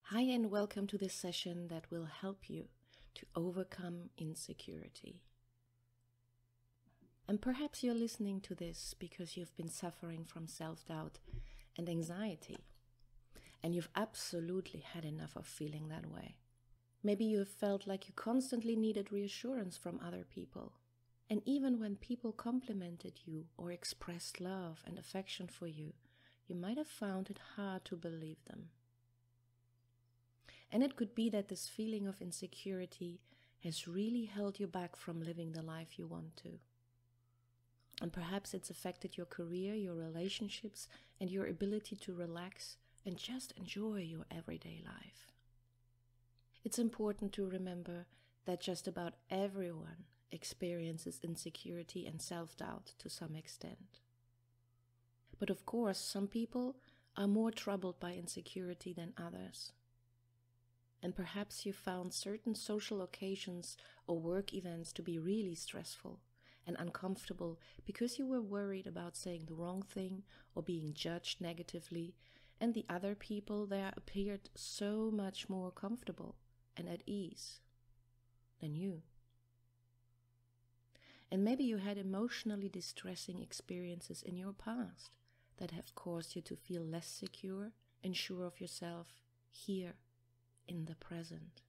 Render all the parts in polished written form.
Hi and welcome to this session that will help you to overcome insecurity. And perhaps you're listening to this because you've been suffering from self-doubt and anxiety, and you've absolutely had enough of feeling that way. Maybe you have felt like you constantly needed reassurance from other people, and even when people complimented you or expressed love and affection for you, you might have found it hard to believe them. And it could be that this feeling of insecurity has really held you back from living the life you want to. And perhaps it's affected your career, your relationships, and your ability to relax and just enjoy your everyday life. It's important to remember that just about everyone experiences insecurity and self-doubt to some extent. But of course, some people are more troubled by insecurity than others. And perhaps you found certain social occasions or work events to be really stressful and uncomfortable because you were worried about saying the wrong thing or being judged negatively, and the other people there appeared so much more comfortable and at ease than you. And maybe you had emotionally distressing experiences in your past that have caused you to feel less secure and sure of yourself here in the present.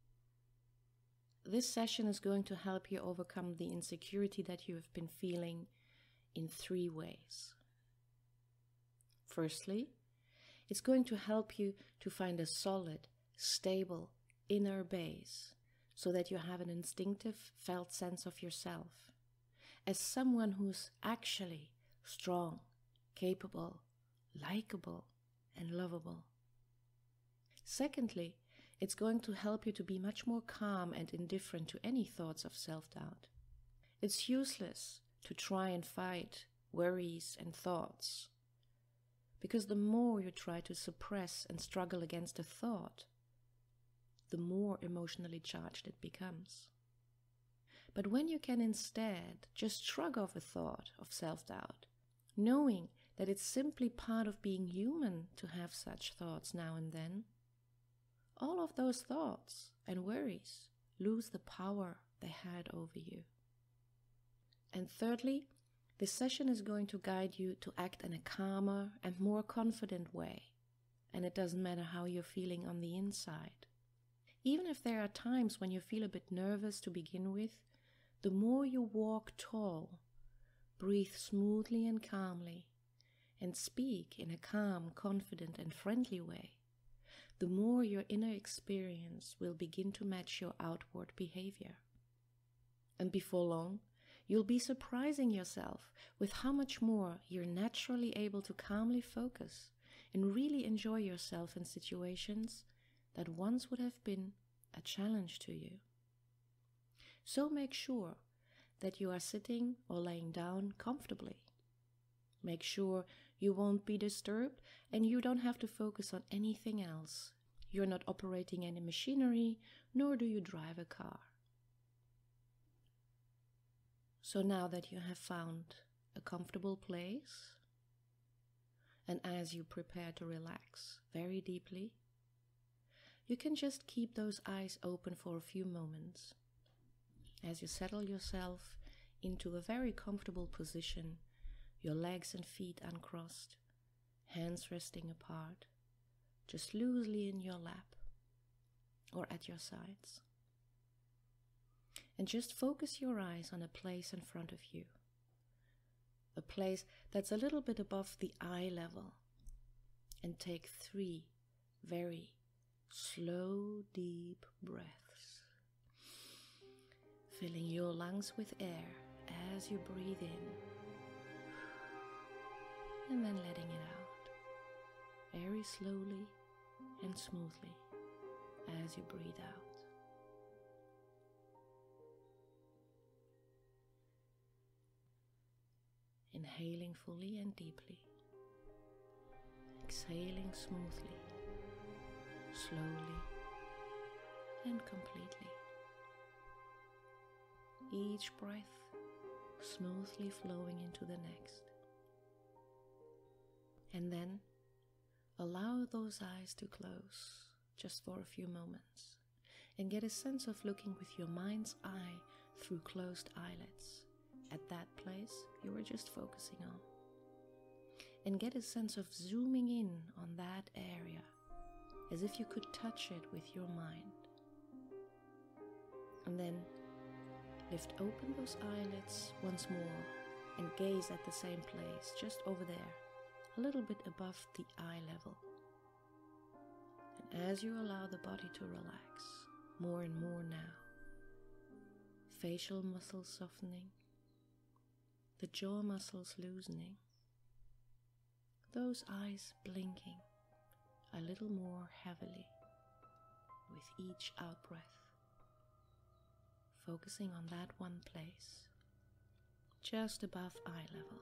This session is going to help you overcome the insecurity that you have been feeling in 3 ways. Firstly, it's going to help you to find a solid, stable inner base so that you have an instinctive, felt sense of yourself as someone who's actually strong, capable, likable, and lovable. Secondly, it's going to help you to be much more calm and indifferent to any thoughts of self-doubt. It's useless to try and fight worries and thoughts, because the more you try to suppress and struggle against a thought, the more emotionally charged it becomes. But when you can instead just shrug off a thought of self-doubt, knowing that it's simply part of being human to have such thoughts now and then, all of those thoughts and worries lose the power they had over you. And thirdly, this session is going to guide you to act in a calmer and more confident way. And it doesn't matter how you're feeling on the inside. Even if there are times when you feel a bit nervous to begin with, the more you walk tall, breathe smoothly and calmly, and speak in a calm, confident, and friendly way, the more your inner experience will begin to match your outward behavior. And before long, you'll be surprising yourself with how much more you're naturally able to calmly focus and really enjoy yourself in situations that once would have been a challenge to you. So make sure that you are sitting or laying down comfortably. Make sure you won't be disturbed and you don't have to focus on anything else. You're not operating any machinery, nor do you drive a car. So now that you have found a comfortable place, and as you prepare to relax very deeply, you can just keep those eyes open for a few moments as you settle yourself into a very comfortable position, your legs and feet uncrossed, hands resting apart, just loosely in your lap or at your sides. And just focus your eyes on a place in front of you, a place that's a little bit above the eye level, and take 3 very slow, deep breaths, filling your lungs with air as you breathe in, and then letting it out, very slowly and smoothly as you breathe out. Inhaling fully and deeply, exhaling smoothly, slowly and completely. Each breath smoothly flowing into the next. And then allow those eyes to close just for a few moments, and get a sense of looking with your mind's eye through closed eyelids at that place you were just focusing on. And get a sense of zooming in on that area, as if you could touch it with your mind. And then lift open those eyelids once more and gaze at the same place, just over there, a little bit above the eye level. And as you allow the body to relax more and more now, facial muscles softening, the jaw muscles loosening, those eyes blinking a little more heavily with each out-breath, focusing on that one place, just above eye level.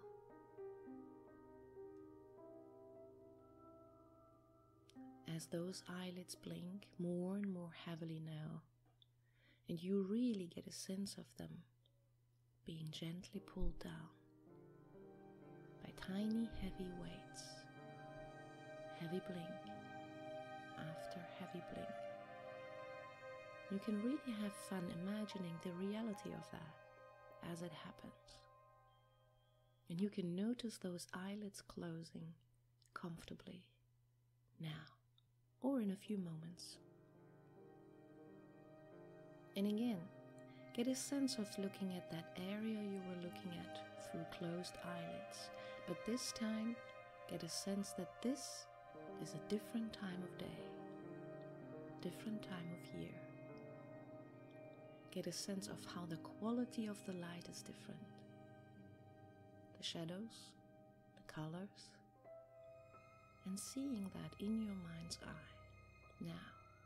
As those eyelids blink more and more heavily now, and you really get a sense of them being gently pulled down by tiny heavy weights, heavy blink after heavy blink. You can really have fun imagining the reality of that as it happens. And you can notice those eyelids closing comfortably now or in a few moments. And again, get a sense of looking at that area you were looking at through closed eyelids, but this time get a sense that this is a different time of day, different time of year. Get a sense of how the quality of the light is different. The shadows, the colors, and seeing that in your mind's eye now.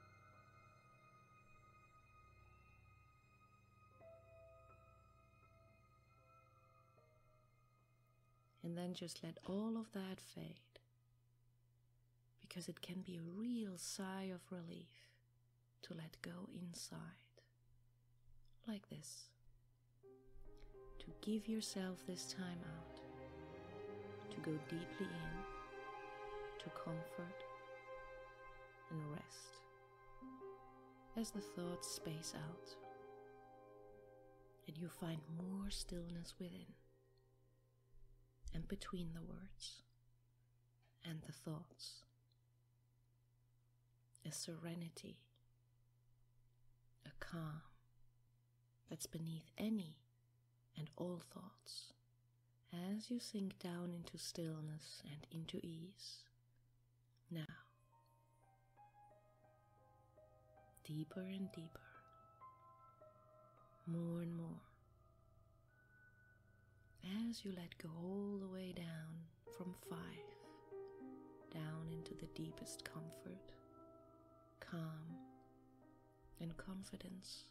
And then just let all of that fade, because it can be a real sigh of relief to let go inside, like this, to give yourself this time out, to go deeply in, to comfort and rest, as the thoughts space out, and you find more stillness within, and between the words and the thoughts, a serenity, a calm that's beneath any and all thoughts, as you sink down into stillness and into ease. Now, deeper and deeper, more and more, as you let go all the way down from 5, down into the deepest comfort, calm, and confidence.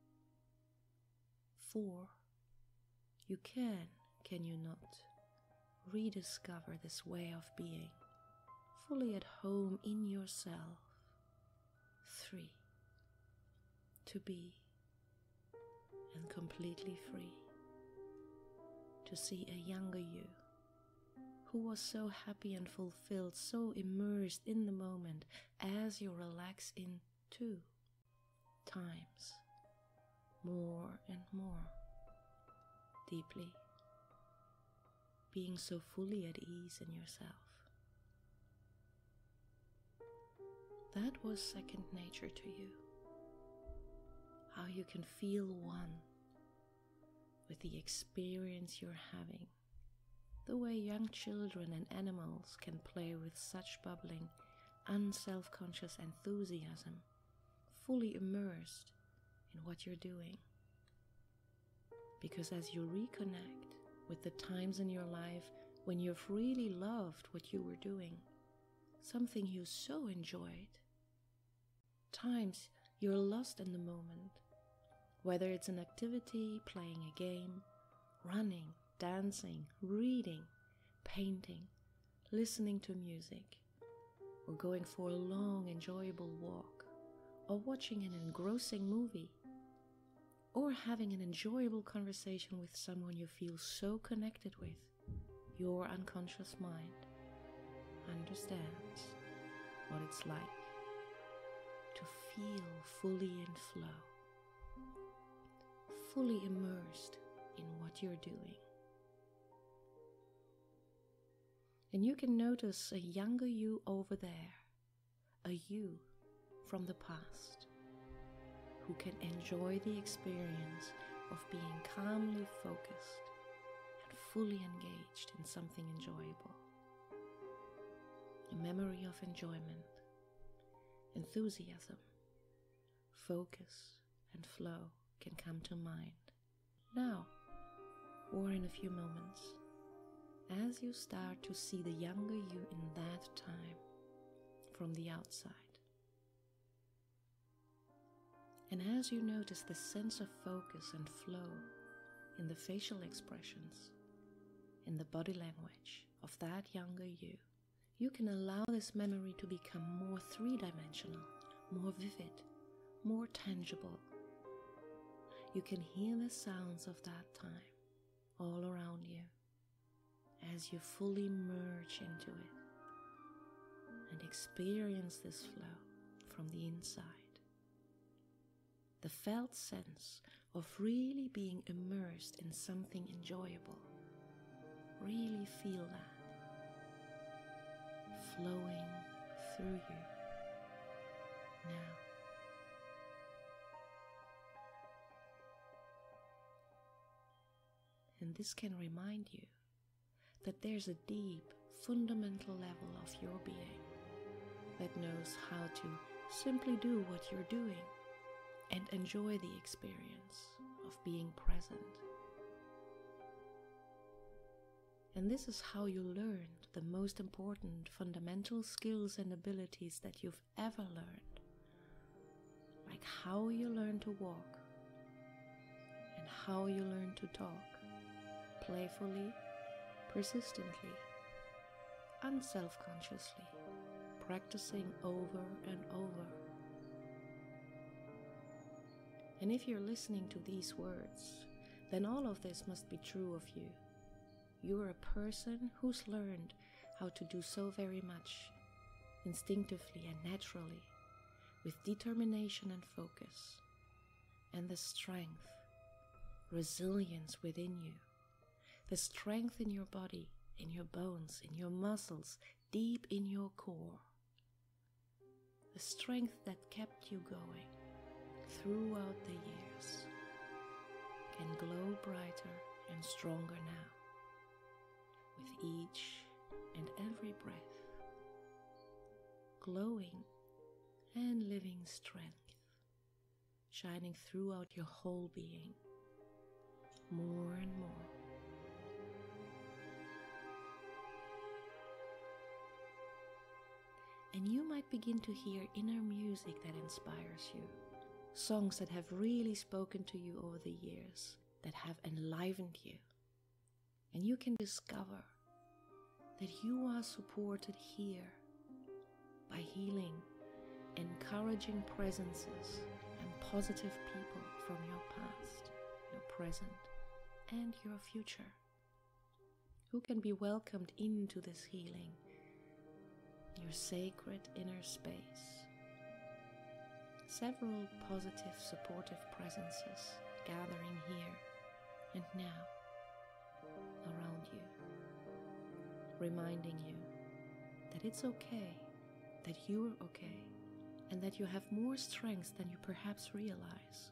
4, you can you not, rediscover this way of being, fully at home in yourself. 3, to be, and completely free. To see a younger you, who was so happy and fulfilled, so immersed in the moment, as you relax into times, more and more, deeply, being so fully at ease in yourself. That was second nature to you. How you can feel one with the experience you're having, the way young children and animals can play with such bubbling, unself-conscious enthusiasm, fully immersed in what you're doing. Because as you reconnect with the times in your life when you've really loved what you were doing, something you so enjoyed, times you're lost in the moment, whether it's an activity, playing a game, running, dancing, reading, painting, listening to music, or going for a long, enjoyable walk, or watching an engrossing movie, or having an enjoyable conversation with someone you feel so connected with. Your unconscious mind understands what it's like to feel fully in flow, fully immersed in what you're doing. And you can notice a younger you over there, a you from the past, who can enjoy the experience of being calmly focused and fully engaged in something enjoyable. A memory of enjoyment, enthusiasm, focus, and flow can come to mind now or in a few moments as you start to see the younger you in that time from the outside. And as you notice the sense of focus and flow in the facial expressions, in the body language of that younger you, you can allow this memory to become more three-dimensional, more vivid, more tangible. You can hear the sounds of that time all around you as you fully merge into it and experience this flow from the inside. The felt sense of really being immersed in something enjoyable. Really feel that flowing through you now. And this can remind you that there's a deep, fundamental level of your being that knows how to simply do what you're doing and enjoy the experience of being present. And this is how you learned the most important fundamental skills and abilities that you've ever learned. Like how you learn to walk and how you learn to talk, playfully, persistently, unself-consciously, practicing over and over. And if you're listening to these words, then all of this must be true of you. You're a person who's learned how to do so very much, instinctively and naturally, with determination and focus, and the strength, resilience within you, the strength in your body, in your bones, in your muscles, deep in your core, the strength that kept you going throughout the years can glow brighter and stronger now with each and every breath, glowing and living strength shining throughout your whole being more and more. And you might begin to hear inner music that inspires you. Songs that have really spoken to you over the years, that have enlivened you. And you can discover that you are supported here by healing, encouraging presences and positive people from your past, your present, and your future, who can be welcomed into this healing, your sacred inner space. Several positive, supportive presences gathering here and now around you, reminding you that it's okay, that you're okay, and that you have more strength than you perhaps realize.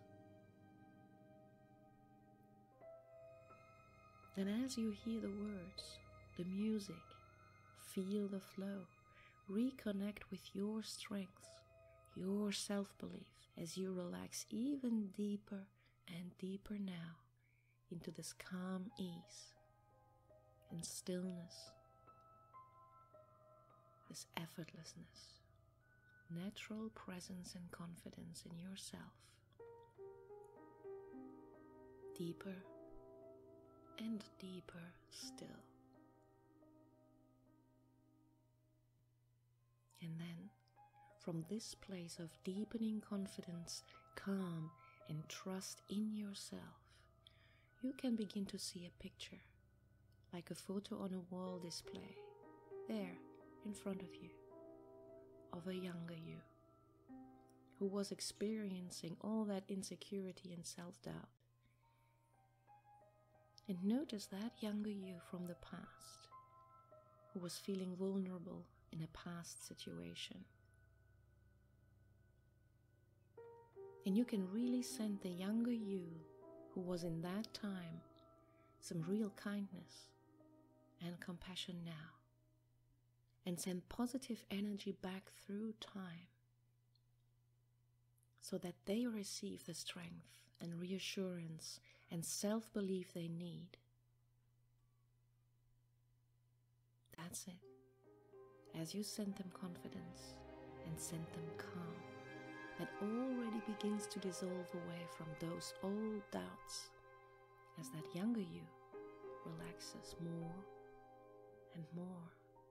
And as you hear the words, the music, feel the flow, reconnect with your strength, your self-belief as you relax even deeper and deeper now into this calm ease and stillness, this effortlessness, natural presence and confidence in yourself. Deeper and deeper still. And then, from this place of deepening confidence, calm, and trust in yourself, you can begin to see a picture, like a photo on a wall display, there in front of you, of a younger you, who was experiencing all that insecurity and self-doubt. And notice that younger you from the past, who was feeling vulnerable in a past situation. And you can really send the younger you, who was in that time, some real kindness and compassion now. And send positive energy back through time, so that they receive the strength and reassurance and self-belief they need. That's it. As you send them confidence and send them calm, that already begins to dissolve away from those old doubts, as that younger you relaxes more and more.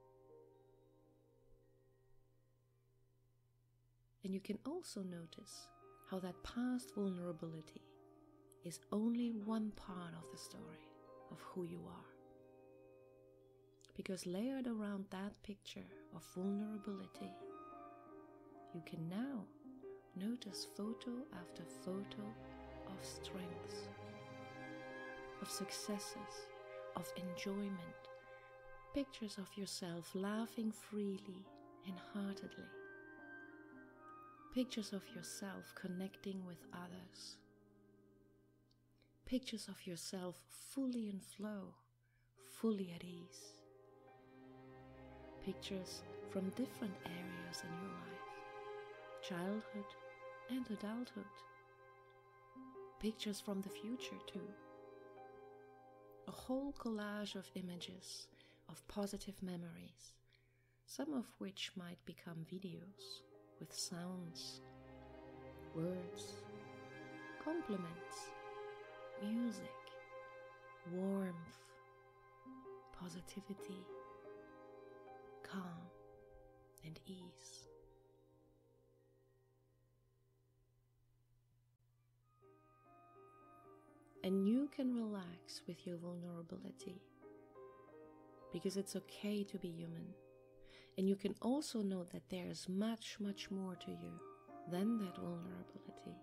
And you can also notice how that past vulnerability is only one part of the story of who you are. Because layered around that picture of vulnerability, you can now notice photo after photo of strengths, of successes, of enjoyment, pictures of yourself laughing freely and heartedly, pictures of yourself connecting with others, pictures of yourself fully in flow, fully at ease, pictures from different areas in your life, childhood and adulthood, pictures from the future too, a whole collage of images, of positive memories, some of which might become videos with sounds, words, compliments, music, warmth, positivity, calm, and ease. And you can relax with your vulnerability, because it's okay to be human. And you can also know that there is much, much more to you than that vulnerability.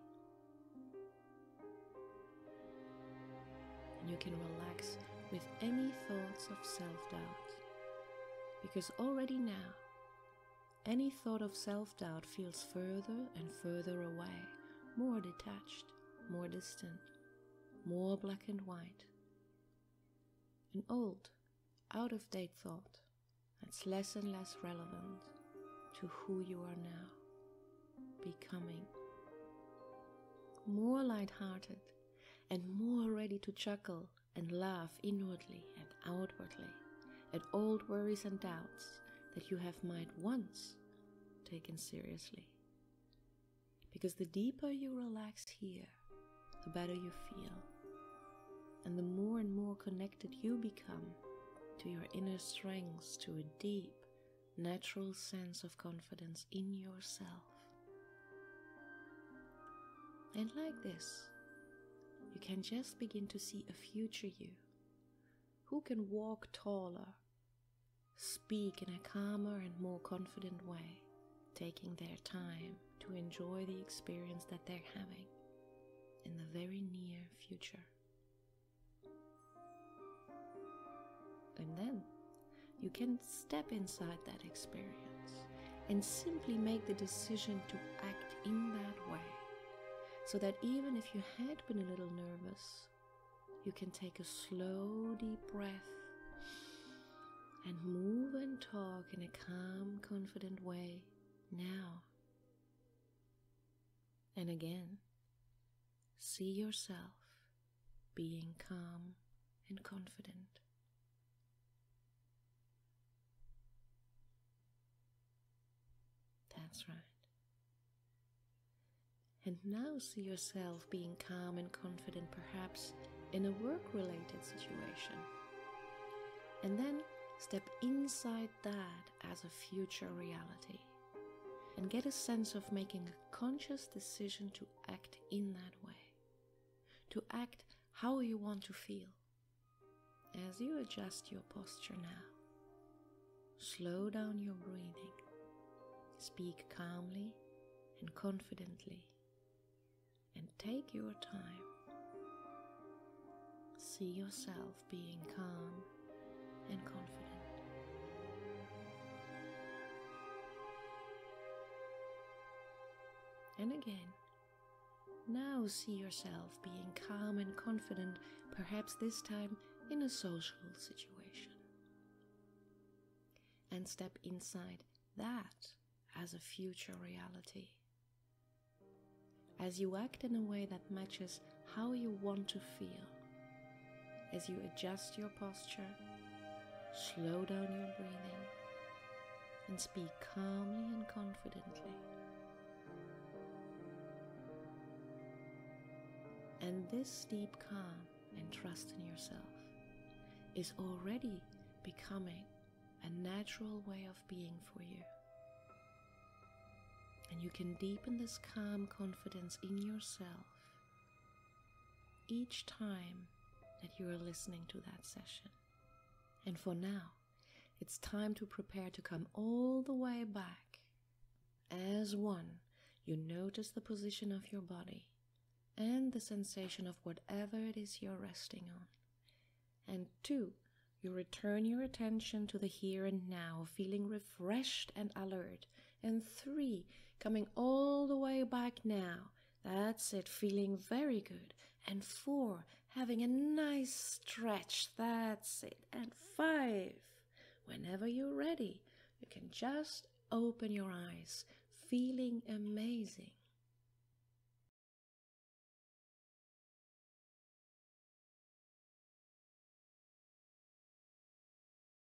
And you can relax with any thoughts of self-doubt, because already now, any thought of self-doubt feels further and further away, more detached, more distant, more black and white. An old, out-of-date thought that's less and less relevant to who you are now, becoming more light-hearted and more ready to chuckle and laugh inwardly and outwardly at old worries and doubts that you have might once taken seriously. Because the deeper you relax here, the better you feel, and the more and more connected you become to your inner strengths, to a deep, natural sense of confidence in yourself. And like this, you can just begin to see a future you who can walk taller, speak in a calmer and more confident way, taking their time to enjoy the experience that they're having in the very near future. And then you can step inside that experience and simply make the decision to act in that way, so that even if you had been a little nervous, you can take a slow, deep breath and move and talk in a calm, confident way now. And again, see yourself being calm and confident. That's right. And now see yourself being calm and confident, perhaps in a work-related situation. And then step inside that as a future reality and get a sense of making a conscious decision to act in that way, to act how you want to feel. As you adjust your posture now, slow down your breathing, speak calmly and confidently. And take your time. See yourself being calm and confident. And again, now see yourself being calm and confident, perhaps this time in a social situation. And step inside that as a future reality. As you act in a way that matches how you want to feel, as you adjust your posture, slow down your breathing, and speak calmly and confidently. And this deep calm and trust in yourself is already becoming a natural way of being for you. And you can deepen this calm confidence in yourself each time that you are listening to that session. And for now, it's time to prepare to come all the way back. As one, you notice the position of your body and the sensation of whatever it is you're resting on. And 2, you return your attention to the here and now, feeling refreshed and alert. And 3, coming all the way back now. That's it, feeling very good. And 4, having a nice stretch. That's it. And 5, whenever you're ready, you can just open your eyes, feeling amazing.